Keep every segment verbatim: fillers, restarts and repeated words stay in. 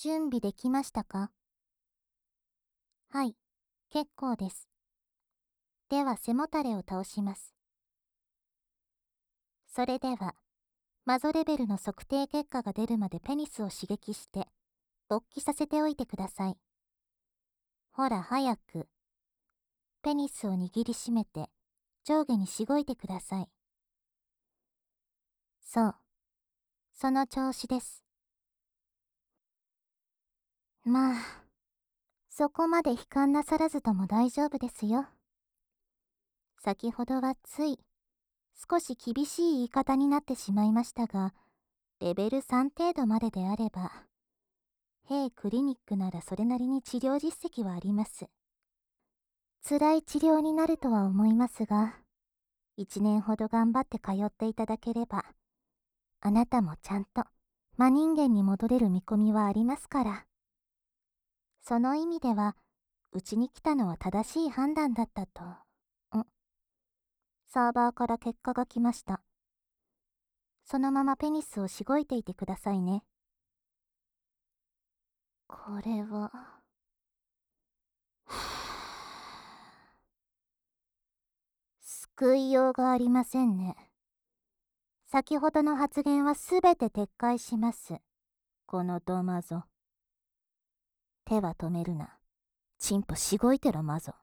準備できましたか？はい、結構です。では背もたれを倒します。それでは、マゾレベルの測定結果が出るまでペニスを刺激して、勃起させておいてください。ほら早く。ペニスを握りしめて、上下にしごいてください。そう。その調子です。まあ、そこまで悲観なさらずとも大丈夫ですよ。先ほどはつい、少し厳しい言い方になってしまいましたが、レベルさん程度までであれば、弊クリニックならそれなりに治療実績はあります。辛い治療になるとは思いますが、一年ほど頑張って通っていただければ、あなたもちゃんと真人間に戻れる見込みはありますから。その意味では、うちに来たのは正しい判断だったと。んサーバーから結果が来ました。そのままペニスをしごいていてくださいね。これは。救いようがありませんね。先ほどの発言はすべて撤回します。このドマゾ。手は止めるな。チンポしごいてろマゾ。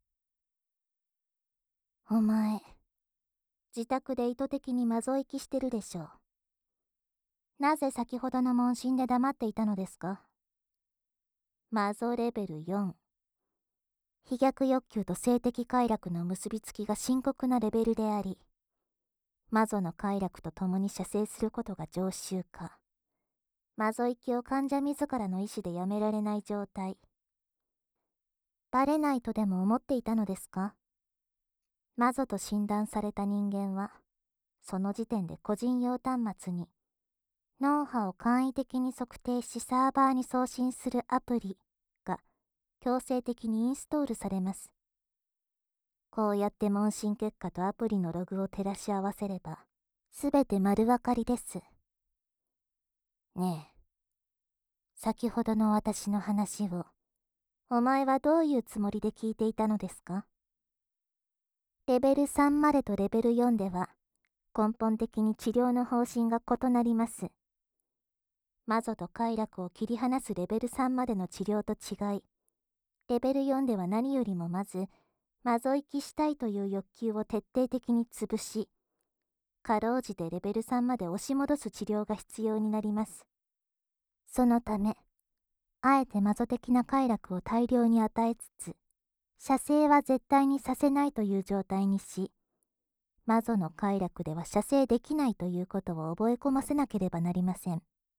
お前、自宅で意図的にマゾ行きしてるでしょう。なぜ先ほどの問診で黙っていたのですか？マゾレベルよん。飛躍欲求と性的快楽の結びつきが深刻なレベルであり、マゾの快楽と共に射精することが常習化。マゾ行きを患者自らの意思でやめられない状態。バレないとでも思っていたのですか？マゾと診断された人間は、その時点で個人用端末に、脳波を簡易的に測定しサーバーに送信するアプリが強制的にインストールされます。こうやって問診結果とアプリのログを照らし合わせれば、すべて丸分かりです。ねえ、先ほどの私の話を、お前はどういうつもりで聞いていたのですか？レベルさんまでとレベルよんでは、根本的に治療の方針が異なります。マゾと快楽を切り離すレベルさんまでの治療と違い、レベルよんでは何よりもまず、マゾ行きしたいという欲求を徹底的に潰し、かろうじてレベルさんまで押し戻す治療が必要になります。そのため、あえてマゾ的な快楽を大量に与えつつ、射精は絶対にさせないという状態にし、マゾの快楽では射精できないということを覚え込ませなければなりません。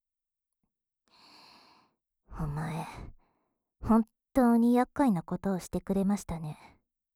お前、本当に厄介なことをしてくれましたね。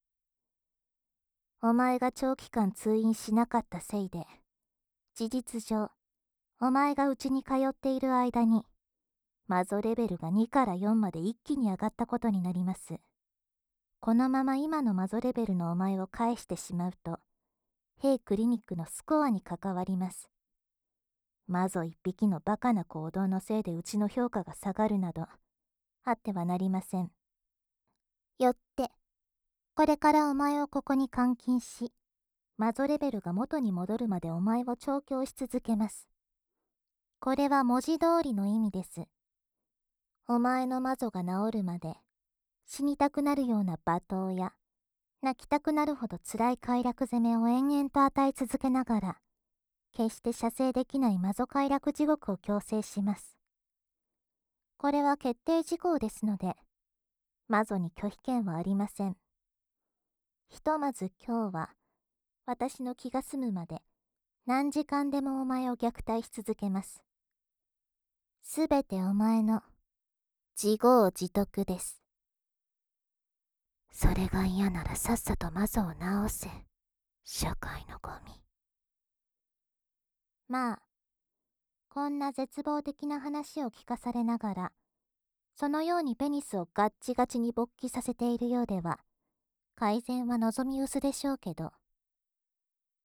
お前が長期間通院しなかったせいで、事実上、お前がうちに通っている間に、マゾレベルがにからよんまで一気に上がったことになります。このまま今のマゾレベルのお前を返してしまうと、弊クリニックのスコアに関わります。マゾ一匹のバカな行動のせいでうちの評価が下がるなど、あってはなりません。よって、これからお前をここに監禁し、マゾレベルが元に戻るまでお前を調教し続けます。これは文字通りの意味です。お前のマゾが治るまで、死にたくなるような罵倒や、泣きたくなるほど辛い快楽攻めを延々と与え続けながら、決して射精できないマゾ快楽地獄を強制します。これは決定事項ですので、マゾに拒否権はありません。ひとまず今日は、私の気が済むまで、何時間でもお前を虐待し続けます。すべてお前の自業自得です。それが嫌ならさっさとマゾを直せ。社会のゴミ。まあ、こんな絶望的な話を聞かされながら、そのようにペニスをガッチガチに勃起させているようでは、改善は望み薄でしょうけど、